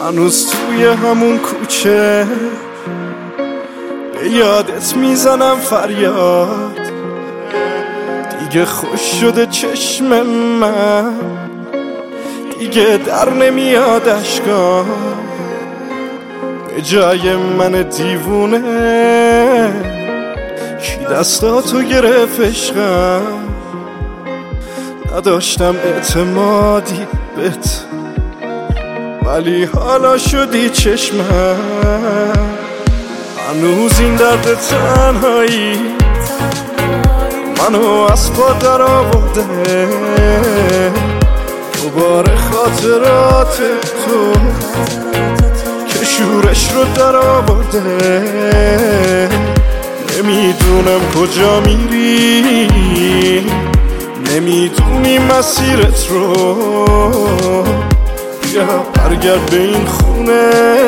هنوز توی همون کوچه به یادت میزنم فریاد. دیگه خوش شده چشم من، دیگه در نمیاد اشکام. به جای من دیوونه کی دستاتو گرفت عشقم. نداشتم اعتمادی بهت ولی حالا شدی چشمم. هنوز این درد تنهایی منو از پا در آورده. دوباره خاطرات تو که شورش رو در آورده. نمیدونم کجا میری، نمیدونی مسیرت رو. بیا برگرد به این خونه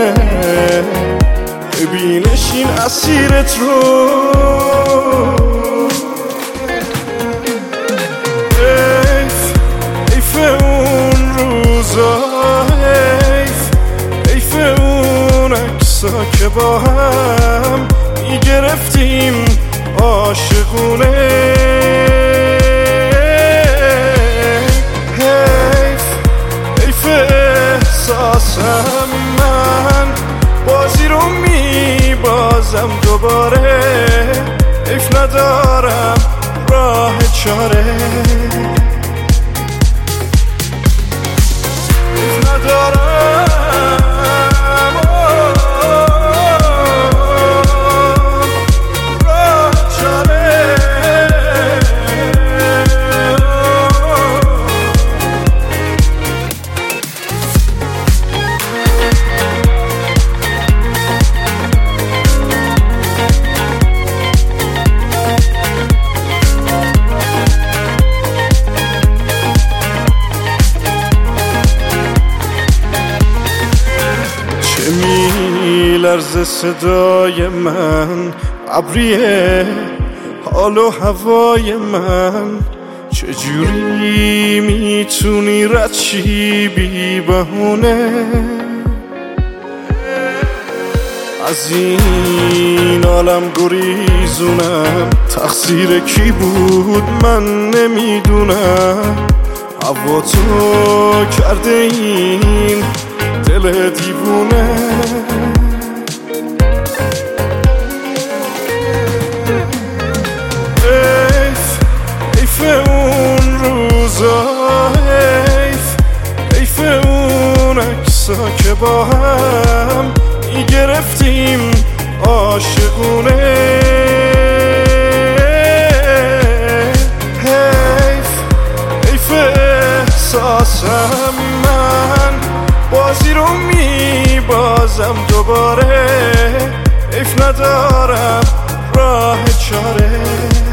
ببینش این اسیرت رو. حیف اون روزا، حیف اون عکسا که با هم میگرفتیم عاشقونه. حیف احساسم من بازی رو میبازم دوباره. حیف ندارم راه چاره، حیف ندارم راه چاره. میلرزه صدای من، ابریه حال و هوای من. چجوری میتونی رد شی بی بهونه از این عالم گریزونم؟ تقصیر کی بود من نمیدونم. هوا تو کرده این دل دیوونه. حیف اون روزا، حیف اون عکسا که با هم میگرفتیم عاشقونه. حیف احساسم من بازی رو میبازم دوباره. حیف ندارم راه چاره.